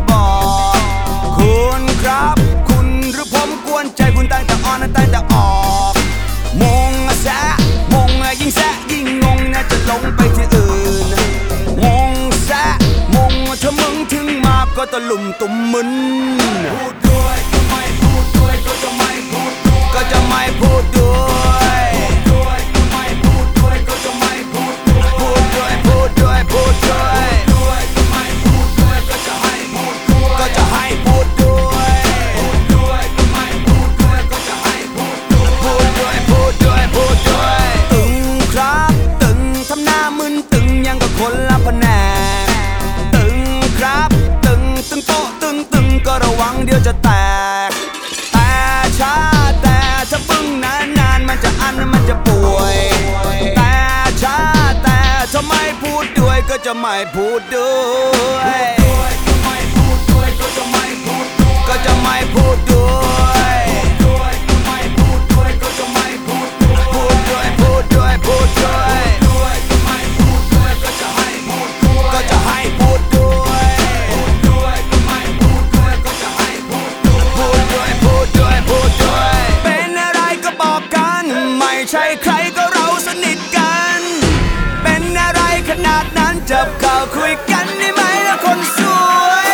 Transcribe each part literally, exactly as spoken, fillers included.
บอกคุณครับคุณหรือผมกวนใจคุณตั้งแต่อ่อนตั้งแต่ออกมงแซะมงยิ่งแซะยิ่งงงน่าจะลงไปที่อื่นมงแซะมงถ้ามึงถึงมาก็ตะลุ่มตุ่มมึนพูดด้วยก็ไม่พูดด้วยก็จะไม่พูดด้วยก็จะไม่พูดด้วยพูดด้วยก็ไม่พูดด้วยก็จะไม่พูดด้วยพูดด้วยพูดด้วยพูดด้วยพูดด้วยก็ไม่พูดด้วยก็จะให้พูดด้วยก็จะให้พูดด้วยพูดด้วยก็ไม่พูดด้วยก็จะให้พูดด้วยพูดด้วยพูดด้วยพูดด้วยตึงครับตึงทำหน้ามึนตึงยังกับคนละแผนกตึงครับตึงตึงโตตึงตึงก็ระวังเดี๋ยวจะแตกแต่ช้าแต่ถ้าบึ้งนานนานมันจะอันมันจะป่วยแต่ช้าแต่ถ้าไม่พูดด้วยก็จะไม่พูดด้วยก็จะไม่พูดด้วยก็จะไม่พูดด้วยพูดด้วยก็จะไม่พูดด้วยพูดด้วยพูดด้วยพูดด้วยไม่พูดด้วยก็จะให้พูดด้วยก็จะให้พูดด้วยพูดด้วยก็ไม่พูดด้วยก็จะให้พูดด้วยพูดด้วยพูดด้วยพูดด้วยเป็นอะไรก็บอกกันไม่ใช่ใครก็เราสนิทกันเป็นอะไรขนาดนั้นจับข่าวคุยกันได้ไหมล่ะคนสวย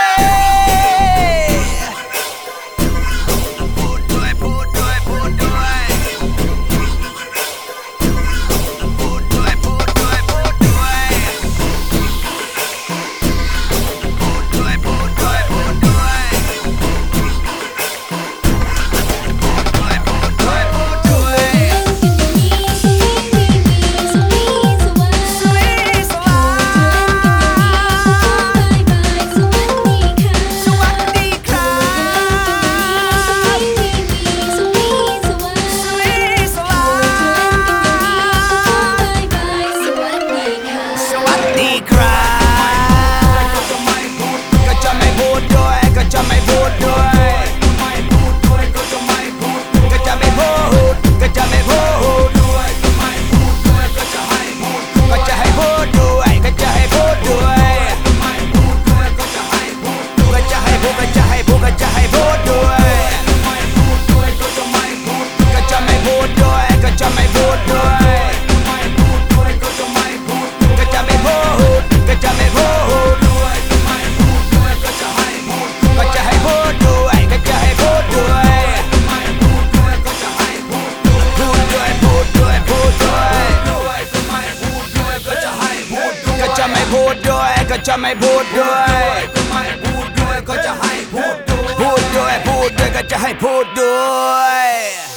พูดด้วยพูดด้วยพูดด้วยพูดด้วยพูดด้วยพูดด้วยพูดด้วยพูดด้วยพูดด้วยก็จะไม่พูดด้วยก็ไม่พูดด้วยก็จะให้พูดด้วยพูดด้วยพูดด้วยก็จะให้พูดด้วย